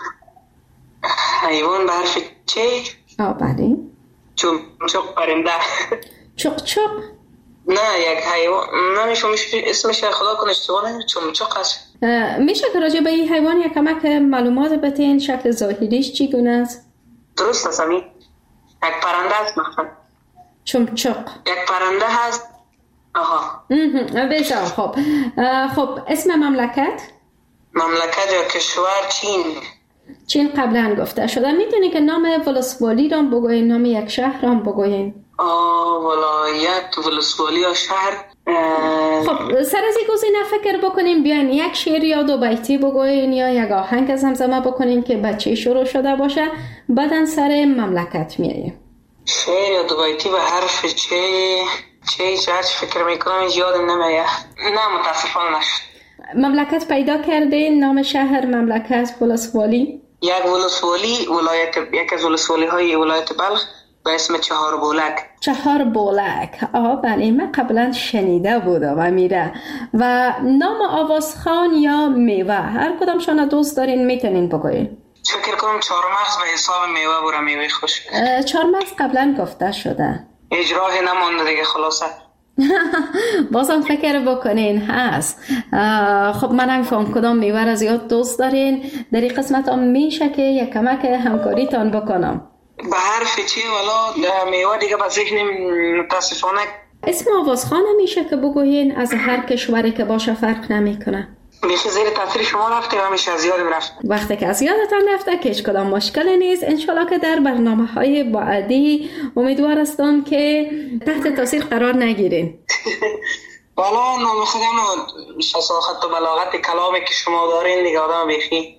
حیوان به حرف چه؟ آه بله. چمچق پرنده. چقچق؟ نه یک حیوان نمیشه اسمش خدا کنه اشتباه نمیشه چمچق است. میشه که راجع به این حیوان یک کمک معلومات بتین؟ شکل ظاهریش چگونه است؟ درست است همین یک پرنده است مثلا. چمچق یک پرنده هست. آها بسیار خب. خب اسم مملکت؟ مملکت یا کشور چین. چین قبلا گفته شده. میتونی که نام ولسوالی را بگوین، نام یک شهر را بگوین؟ آه ولایت ولسوالی یا شهر. خب سر از این گزینه فکر بکنیم، بیاین یک شعر یا دو بیتی بگوین یا یک آهنگ زمزمه بکنین که بچه شروع شده باشه، بعدن سر مملکت میاییم. شعر یا دو بیتی به حرف چه چه چه فکر میکنم یادم نمیاد. نه متاسفانه نشد. مملکت پیدا کردین؟ نام شهر، مملکت، ولسوالی؟ یک ولسوالی ولایت یک از ولسوالی های ولایت بلخ به اسم چهار بولک. چهار بولک. آها بله، من قبلا شنیده بودم امیره. و نام آوازخان یا میوه هر کدام شما دوست دارین میتونین بگوین. فکر کنم چهارمغز به حساب میوه بوده، میوه خوش. چهارمغز قبلا گفته شده، اجراه نمانده دیگه خلاصه. بازم فکر بکنین هست. خب من نمیفهم کدام میوه را زیاد دوست دارین. در این قسمت هم میشه که یک کمک همکاری تان بکنم. به حرف چی والا میوه دیگه به ذهن متاسفانه. اسم آوازخان میشه که بگوین از هر کشوری که باشه فرق نمیکنه. میشه زیر تاثیر شما رفته و همیشه از یادم رفت. وقتی که از یادتان رفته که هیچ کدام مشکل نیست. انشالله که در برنامه های بعدی امیدوار هستم که تحت تاثیر قرار نگیرین. والا نام خودم شساخت و بلاغت کلامی که شما دارین دیگه آدم بیخی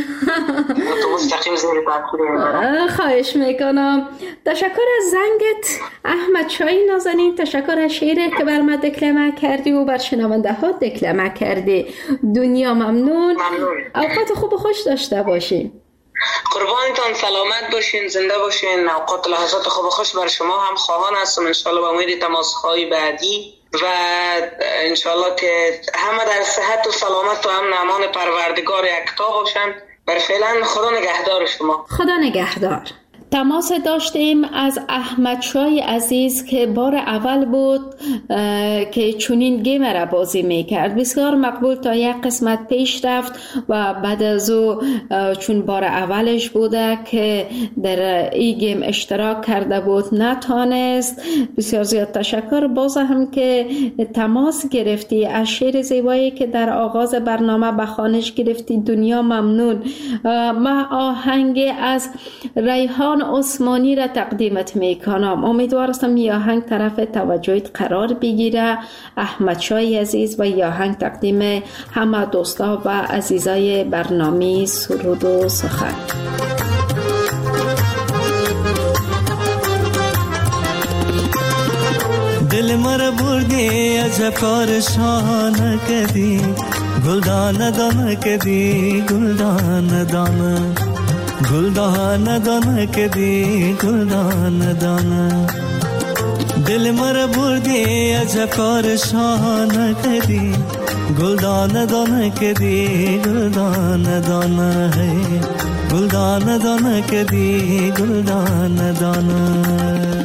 تو مستقیم زیر تاثیر. خواهش میکنم. تشکر از زنگت احمد شایی نازنین. تشکر از شعری که بر ما دکلمه کردی و بر شنونده ها دکلمه کردی. دنیا ممنون. ممنون. اوقات خوب و خوش داشته باشین. قربانتان، سلامت باشین، زنده باشین. اوقات لحظات خوب و خوش بر شما هم خواهان هستم انشالله با امید تماس های بعدی و انشالله که همه در صحت و سلامت و امن امان پروردگار یکتا باشند. بر فعلا خدا نگهدار شما. خدا نگهدار. تماس داشتیم از احمد شای عزیز که بار اول بود که چونین گیم را بازی میکرد. بسیار مقبول تا یک قسمت پیش رفت و بعد از او چون بار اولش بوده که در این گیم اشتراک کرده بود نتانست. بسیار زیاد تشکر باز هم که تماس گرفتی. از شعر زیبایی که در آغاز برنامه به خوانش گرفتی دنیا ممنون. ما آهنگ از ریحان عثمانی را تقدیمت میکنم. امیدوار هستم یا آهنگ طرف توجهت قرار بگیره. احمد شای عزیز و یا آهنگ تقدیم همه دوستا و عزیزای برنامه سرود و سخن. دل مر بردی عجب کار شانه کدی گلدان دانه کدی گلدان دانه گلدان دانه کدی گلدان دانه دل مر بردی عجب کار شانه کدی گلدان دانه کدی گلدان دانه گلدان دانه کدی گلدان دانه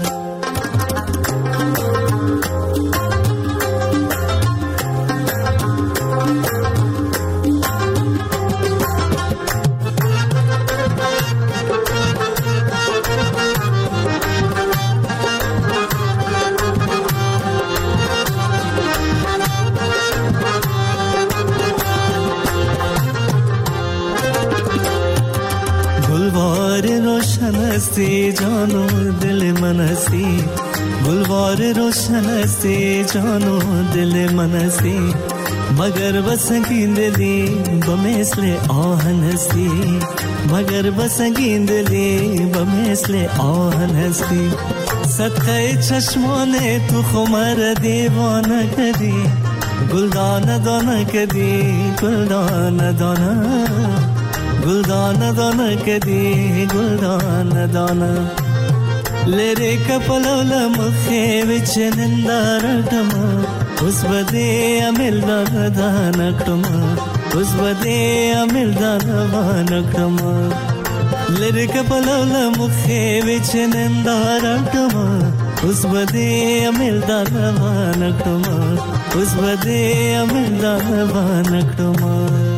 हस्ती जानो दिल मनसी गुलवार रोशन हस्ती जानो दिल मनसी मगर बस गिंदली बमेसले आहन हस्ती मगर बस गिंदली बमेसले आहन हस्ती सत्ते चश्माने तू खुमर दीवाना कदी गुलदान दाना कदी गुलदान दाना गुलदान दाना कदी गुलदान दाना लेरे कपलोल मुखे विच निंदारटमा उस बदे अमिल दानकटमा उस बदे अमिल दानकटमा लेरे कपलोल मुखे विच निंदारटमा उस बदे अमिल दानकटमा उस बदे अमिल दानकटमा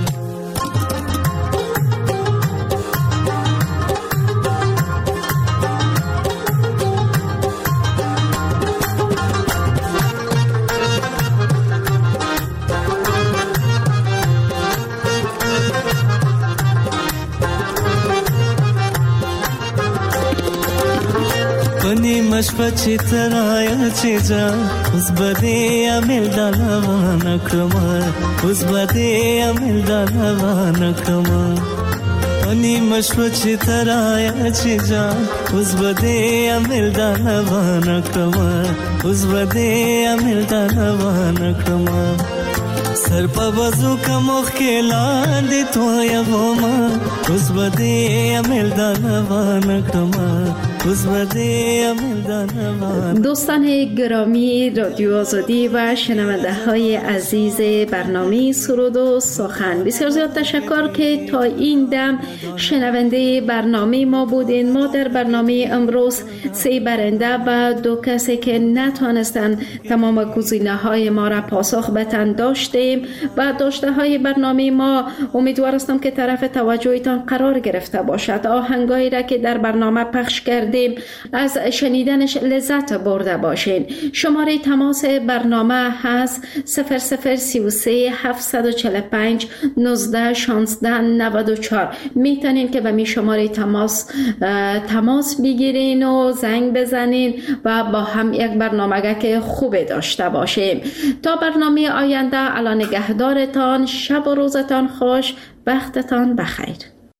मशपची तराया चीजा उस बदे अमिल दालवान क्रमा उस बदे अमिल दालवान क्रमा अनि मशपची तराया चीजा उस बदे अमिल दालवान क्रमा उस बदे अमिल दालवान क्रमा سر په بازو کمخ کې لاندې تویا وما اوس بده عمل دانوان کما اوس بده عمل دانوان. دوستان گرامی رادیو آزادی و شنونده های عزیز برنامه سرود و سخن، بسیار زیاد تشکر که تا این دم شنونده برنامه ما بودین. ما در برنامه امروز سه برنده و دو کسی که نتونستن تمام گزینه های ما را پاسخ بدن داشتیم و داشته های برنامه ما امیدوار هستم که طرف توجهتان قرار گرفته باشد. آهنگایی را که در برنامه پخش کردیم از شنیدنش لذت برده باشین. شماره تماس برنامه هست صفر صفر سی و سه هفتصد و چهل و پنج نوزده شانزده نود و چهار. میتونین که به می شماره تماس تماس بگیرین و زنگ بزنین و با هم یک برنامه که خوب داشته باشیم. تا برنامه آینده، الان نگهدارتان، شب و روزتان خوش، وقتتان بخیر.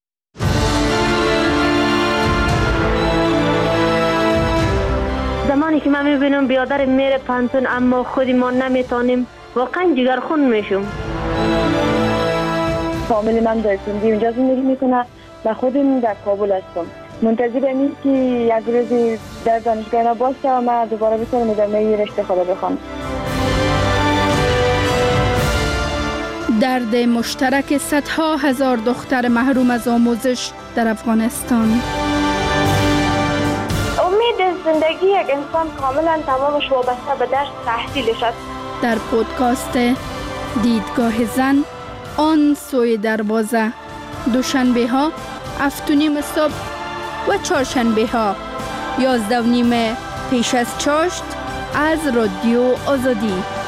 زمانی که من میبینم بیادر میره پانتون اما خودی ما نمیتونیم، واقعا جگرخون میشم. فامیل من در سندی اونجا زندگی میکنه و خودم در کابل هستم. منتظرم این که یک روزی در دانشگاه باشم و دوباره بتونم ادامه رشته خدا بخوام. درد مشترک صدها هزار دختر محروم از آموزش در افغانستان. امید زندگی یک انسان کاملا تمامش وابسته به درس تحصیلش است. در پودکاست دیدگاه زن، آن سوی دروازه، دوشنبه ها هفت و نیم صبح و چهارشنبه ها یازده و نیم پیش از چاشت از رادیو آزادی.